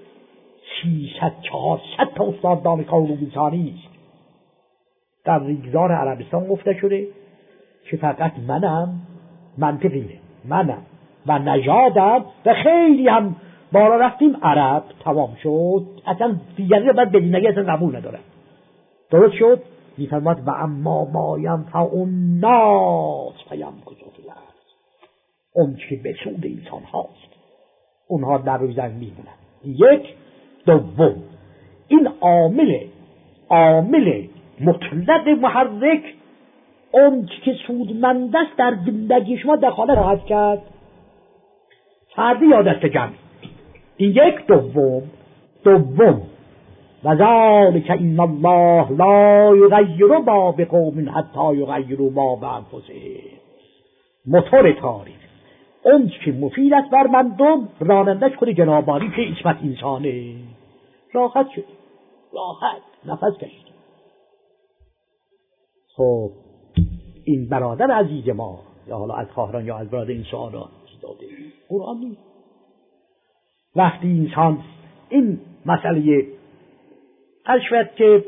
300-400 تا استاد دانشگاه علوم انسانی است. در ریگزار عربستان گفته شده که فقط منطقینه منم و نژادم و خیلی هم بالا رفتیم عرب، تمام شد. اصلا دیگری رو باید بگیم، نگه اصلا قبول ندارم. درست شد. میفرماد و اما ما ینفع الناس فیمکث فی الارض. اون که به سود انسان هاست، اونها در روی زمین میمونن. یک. دوم، این عامل مطلق محرک، اون که سودمند است در زندگی شما دخالت خواهد کرد. فردی یا دست جمعی. این یک. دوم و ذلک ان الله لا یغیر ما بقوم حتی یغیروا ما بانفسهم. موتور تاریخ، اون که مفید است بر مردم، رانندش خود جنابالی که اسمت انسانه. راحت شد، راحت نفس کشید. خب این برادر عزیز ما، یا حالا از خواهران یا از برادر این سوالات داده قرآن نیست. وقتی انسان این مسئله اشوت که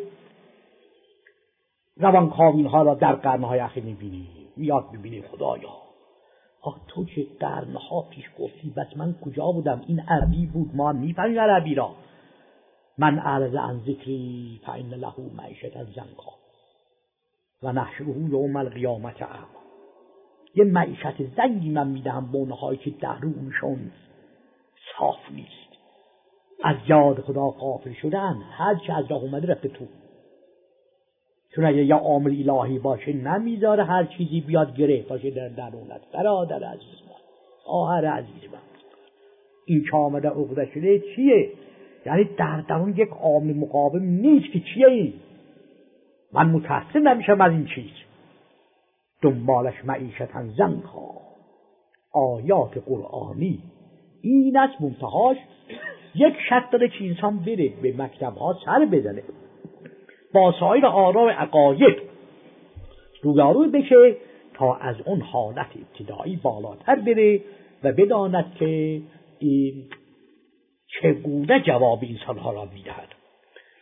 روانکاوین ها را در قرنهای اخیر میبینی، میاد ببینی خدایا تو چه قرنها پیش گفتی، بس من کجا بودم؟ این عربی بود، ما میفهمیم عربی را. من اعرض عن ذکری فإن له معیشة ضنکا و نحشره یوم القیامة اعمی. یه معیشت زنگی من میدهم به اونهایی که درونشون صاف نیست، از یاد خدا غافل شدن، هر چه از راه اومده رفته تو. چون اگه یا عامل الهی باشه نمیذاره هر چیزی بیاد گره باشه در درونت. برادر عزیز من، خواهر عزیز من، این که آمده عقده شده چیه؟ یعنی در درون یک عامل مقابل نیست که چیه این؟ من متأثر نمیشم از این چیز. دنبالش معیشت ضنکا، آیات قرآنی این است منتهاش. یک شرط داره که انسان بره به مکتبها سر بزنه، با سایر آراء عقاید رویاروی بشه تا از اون حالت ابتدایی بالاتر بره و بداند که این چگونه جواب انسانها را میدهد.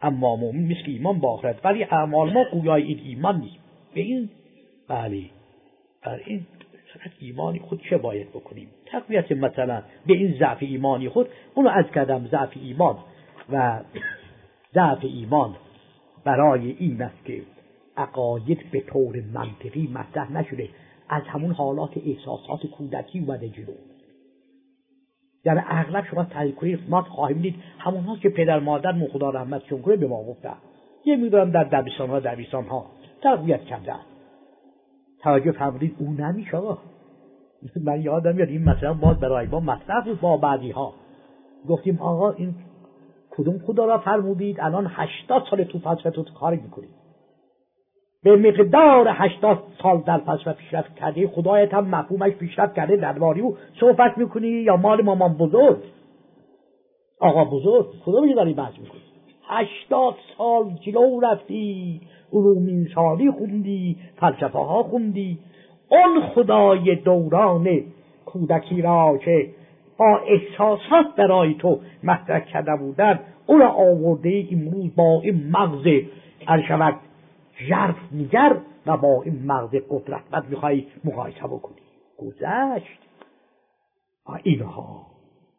اما مؤمن مثل ایمان با آخرت، ولی اعمال ما گویای این ایمان نیست. به این بله بر این ایمانی خود چه باید بکنیم؟ تقویت مثلا به این ضعف ایمانی خود، اونو از کردم ضعف ایمان و ضعف ایمان برای این است که عقاید به طور منطقی مطرح نشده، از همون حالات احساسات کودکی اومده جلو. یعنی اغلب شما تحقیق کنید ما خواهیم دید همون هاست که پدر مادر خدا رحمتشون کنه به ما گفتن، یه میدونم در دبستان ها تقویت کردن. توجه فرمودید اون نمیشه آقا. من یادم میاد این مثلا باز برای ما مطرح بود با بعضی ها، گفتیم آقا این کدوم خدا را فرمودید الان 80 سال تو فلسفه تو کار میکنید، به مقدار 80 سال در فلسفه پیشرفت کرده، خدایت هم مفهومش پیشرفت کرده، درباری او صحبت میکنی یا مال مامان بزرگ آقا بزرگ کدوم میشه داری بحث میکنی؟ 80 سال جلو رفتی، علوم انسانی خوندی، فلسفه ها خوندی، اون خدای دوران کودکی را که با احساسات برای تو مطرح کرده بودن، اون را آورده امروز با این مغز ارشود ژرف میگر و با این مغز قدرتمند میخوای مقایسه بکنی. گذشت اینها.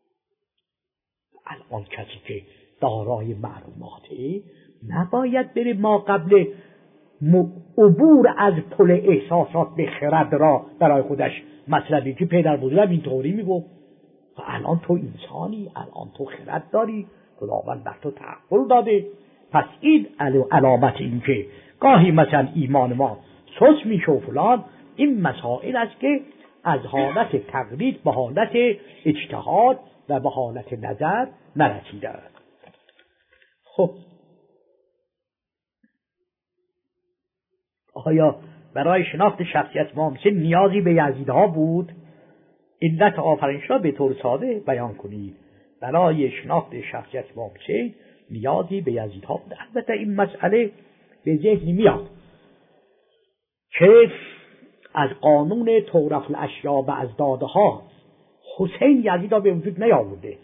الان کسی که دارای معلوماته نباید بره ما قبل عبور از پل احساسات به خرد را برای خودش مطلبی که پدر بزرگم اینطوری میگفت و الان تو انسانی، الان تو خرد داری، خداوند بر تو تعقل داده. پس این علامت این که گاهی مثلا ایمان ما سست میشه و فلان، این مسائل است که از حالت تقلید به حالت اجتهاد و به حالت نظر نرسیده است. خب آیا برای شناخت شخصیت مامسه نیازی به یزیدها بود؟ علت آفرینش را به طور ساده بیان کنید. برای شناخت شخصیت مامسه نیازی به یزیدها بود. البته این مسئله به ذهن میاد که از قانون تورف الاشیاء و از دادها حسین یزید را به وجود نیاورده.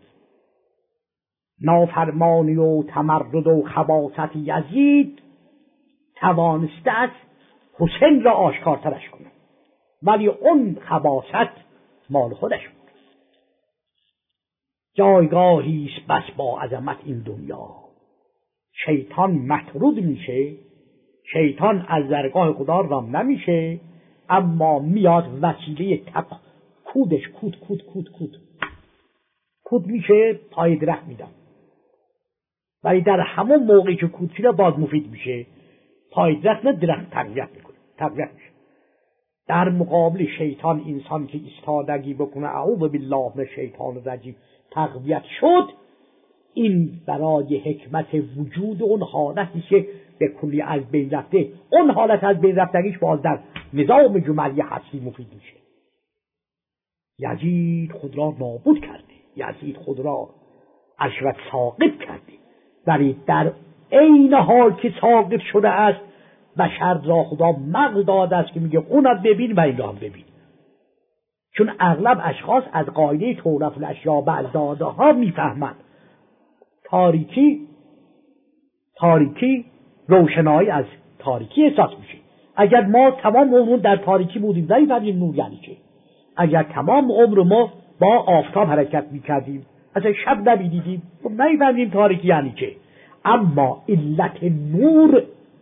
نافرمانی و تمرد و خباثت یزید توانسته است حسین را آشکارترش کنه، ولی اون خباثت مال خودش بود. جایگاهی است بس با عظمت این دنیا، شیطان مطرود میشه، شیطان از درگاه خدا رام نمیشه، اما میاد وسیله کودش کود میشه، پای درخت میدم، ولی در همون موقعی که کود شده باز مفید میشه، پای درخت تقویت میشه. در مقابل شیطان انسان که استادگی بکنه اعوذ بالله من الشیطان الرجیم تقویت شد، این برای حکمت وجود اون حالتی که به کلی از بین رفته، اون حالت از بین رفتگیش باز در نظام جمعی هستی مفید میشه. یزید خود را نابود کرده، یزید خود را عشرت ساقط کرده، ولی در عین حال که ساقط شده است بشر را خدا مغز داده است که میگه اون را ببین و این را ببین. چون اغلب اشخاص از قاعده تورف الاشیاء و از داده ها میفهمند تاریکی روشنایی از تاریکی احساس میشه. اگر ما تمام عمر در تاریکی بودیم نمی‌فهمیم نور یعنی چه. اگر تمام عمر ما با آفتاب حرکت میکردیم اصلا شب نمیدیدیم نمی‌فهمیم تاریکی یعنی چه. اما علت نور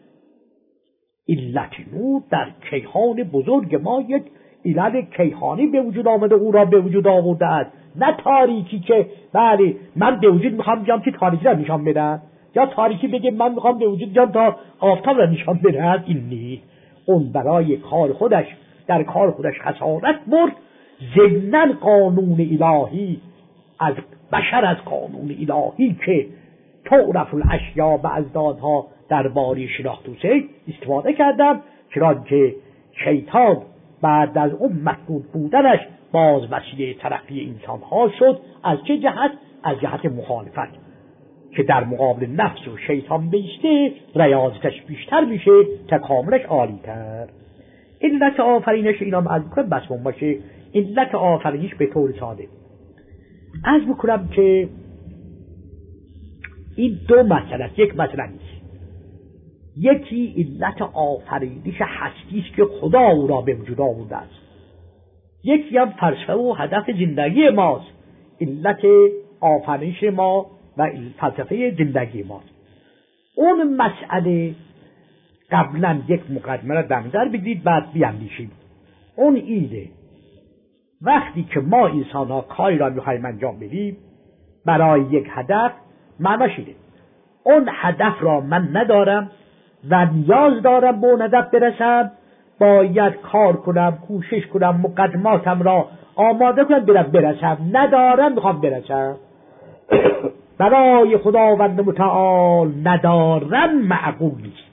در کیهان بزرگ ما یک علت کیهانی به وجود آمده، او را به وجود آورده است، نه تاریکی که بله من به وجود میخوام بیام که تاریکی را نشان بدم، یا تاریکی بگه من میخوام به وجود بیام تا آفتاب را نشان بدم. این نیست. اون برای کار خودش در کار خودش خسارت برد. ضمن قانون الهی از بشر، از قانون الهی که تعرف الاشیاء و ازدادها درباره شناخت حسین استفاده کردم، چنانکه شیطان بعد از اون مطرود بودنش باز وسیله ترقی انسان ها شد. از چه جهت؟ از جهت مخالفت که در مقابل نفس و شیطان بیسته ریاضتش بیشتر میشه، تکاملش عالی‌تر. علت آفرینش اینا هم از بکنم بس باشه. علت آفرینش به طور ساده از بکنم که این دو مسئله است. یک مسئله نیست. یکی علت آفرینش هستی است که خدا او را به وجود آورده است. یکی هم فلسفه و هدف زندگی ماست. علت آفرینش ما و فلسفه زندگی ماست. اون مسئله قبلا یک مقدمه را در نظر بگیرید بعد بیاندیشیم. اون ایده وقتی که ما انسان ها کاری را میخوایم انجام بدیم برای یک هدف، معناش اینه اون هدف را من ندارم و نیاز دارم به اون هدف برسم، باید کار کنم، کوشش کنم، مقدماتم را آماده کنم برسم. ندارم میخوام برسم. برای خداوند متعال ندارم معقول نیست.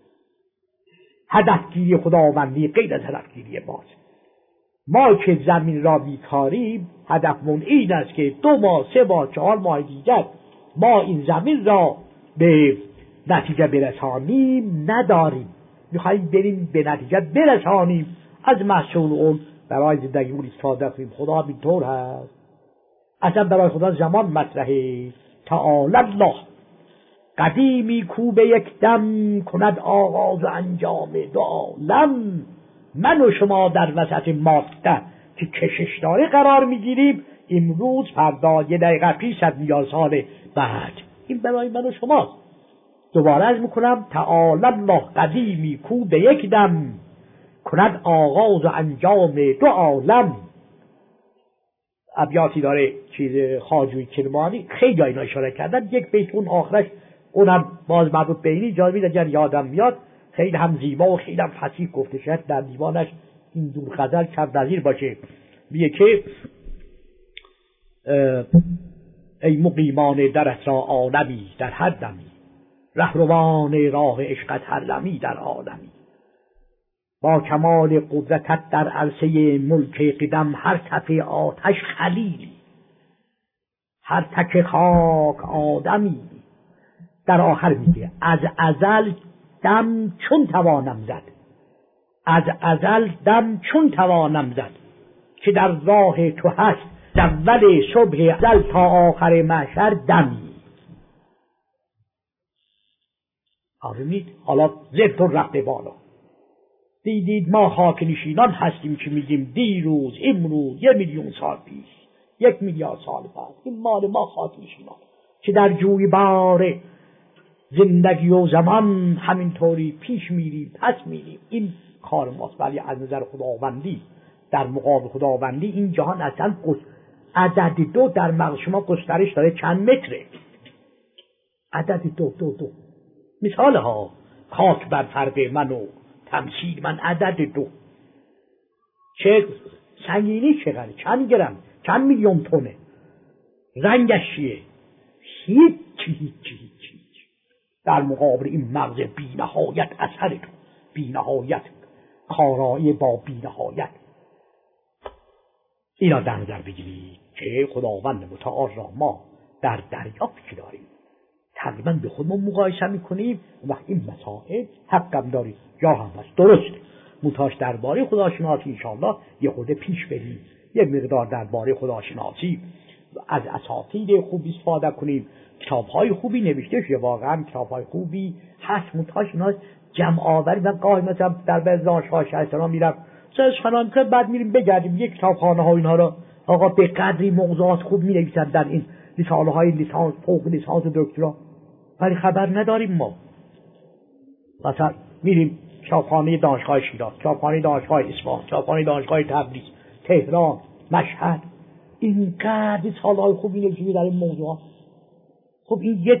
هدفگیری خداوندی غیر از هدفگیری ماست. ما که زمین را بیکاریم هدفمون این است که 2 ماه 3 ماه 4 ماه دیگر ما این زمین را به نتیجه برسانیم نداریم. میخواییم بریم به نتیجه برسانیم، از محصول اون برای زندگیمون استفاده کنیم. خدا اینطور هست. اصلا برای خدا زمان مطرحه. تعالی الله قدیمی کو به یک دم کند آغاز و انجام 2 عالم. من و شما در وسط ماده که کشش داره قرار میگیریم، امروز فردا 1 دقیقه پیش 100 میلیارد سال بعد. این برای من و شماست. دوباره عرض میکنم تعالی الله قدیمی کو به یک دم کند آغاز و انجام 2 عالم. ابیاتی داره چیز خواجوی کرمانی، خیلی اینا اشاره کردن. یک بیت اون آخرش اونم باز مربوط به اینی جالبی اگر یادم میاد، خیلی هم زیبا و خیلی هم فصیح گفته شد در دیوانش این دور غزل کم نظیر باشه. میگه که ای مقیمان در اسرا عالمی در هر دمی، رهروان راه عشقت هر لمی در عالمی. با کمال قدرتت در عرصه ملک قدم، هر تپه آتش خلیلی، هر تک خاک آدمی. در آخر میگه از ازل دم چون توانم زد، از ازل دم چون توانم زد، که در راه تو هست اول صبح ازل تا آخر محشر دمی. آرمید حالا زفتون رفته بالا. دیدید ما خاک نشینان هستیم که میگیم دیروز امروز 1 میلیون سال پیش 1 میلیارد سال بعد. این مال ما خاک نشینان که در جوی بار زندگی و زمان همینطوری پیش میریم پس میریم. این کار ماست. ولی از نظر خداوندی در مقابل خداوندی این جهان اصلا عدد 2 در مغز شما گسترش داره چند متره. عدد 2 مثال ها خاک بر فرق من و تمثیل من عدد 2. چه سنگینی چقدر، چند گرم، چند میلیون تونه، رنگش چیه، هیچ در مقابل این مغز بی نهایت اثر تو، بی نهایت کارایی با بی نهایت. اینا در نظر بگیرید که خداوند متعال را ما در دریافت داریم، تقریبا به خودمون مقایسه میکنیم. وقت این مسائل حقم دارید یا هم هست درست متاش درباره خداشناسی انشاءالله یه خود پیش بریم، یک مقدار درباره خداشناسی از اساتید خوبی استفاده کنیم. کتاب‌های خوبی نوشته شده، واقعا کتاب‌های خوبی هست. متاش اینا جمع آوری. من گاهی مثلا در بعضی دانشگاه شهرستان میرم سرچ کنم، بعد میریم بگردیم یک کتابخانه ها اینها را آقا به قدری موضوعات خوب می‌نویسن در این رساله‌های لیسانس، فوق لیسانس و دکترا، ولی خبر نداریم. ما مثلا میریم کتابخانه دانشگاه شیراز، کتابخانه دانشگاه اصفهان، کتابخانه دانشگاه تبریز، تهران، مشهد، اینقدر رساله‌های خوبی نوشته در این موضوعات. خب این یک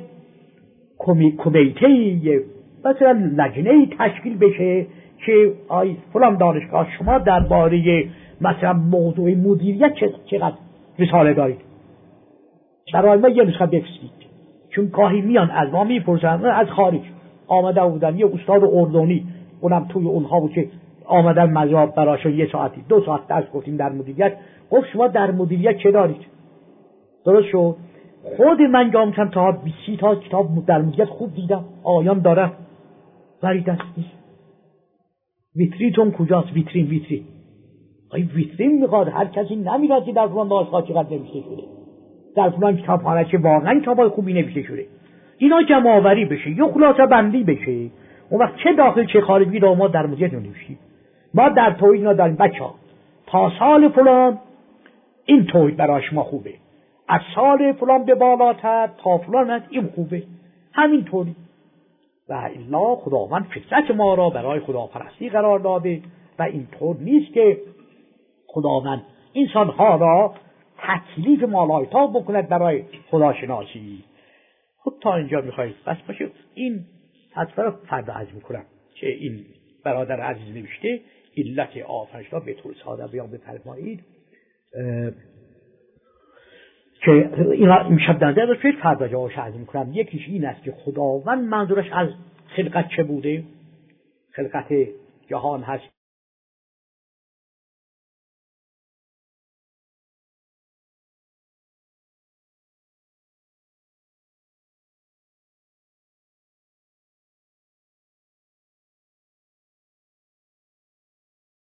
کمیته مثلا لجنه تشکیل بشه که فلان دانشگاه شما درباره مثلا موضوع مدیریت چقدر رساله دارید، برای ما یه نسخه بفرستید. چون گاهی میان از ما میپرسن، از خارج آمده بودن، یه استاد اردنی اونم توی اونها بود که آمدن مجاب براشون 1 ساعتی 2 ساعت درس گفتیم در مدیریت. گفت شما در مدیریت چه دارید؟ درست شد. خود من جام چند تا 20 تا کتاب در مدیریت خوب دیدم، آیان داره ولی دست نیست. ویترینتون کجاست؟ ویترین ویترین میخواد. هر کسی نمیداد در فلان دانشگاه چقدر نوشته شده، در فلان کتابخانه چه واقعا کتابای خوبی نوشته شده. اینا جمع‌آوری بشه، یه خلاصه بندی بشه. اون وقت چه داخل چه خارجی رو ما در موضوع نوشتیم. ما در توحید اینا داریم بچه‌ها، تا سال فلان این توحید برای شما خوبه، از سال فلان به بالاتر تا فلان این خوبه، همینطوری. و الا خداوند فطرت ما را برای خداپرستی قرار داده و اینطور نیست که خداوند انسانها را تکلیف مالایتا بکند برای خداشناسی. خب تا اینجا میخواید بس باشه. این حتما را فردا عرض میکنم که این برادر عزیز نوشته علت آفرینش را به طور ساده بیان بفرمایید که اینا امشب در نظر داشته، فردا جوابش عرض میکنم. یکیش این است که خداوند منظورش از خلقت چه بوده؟ خلقت جهان هست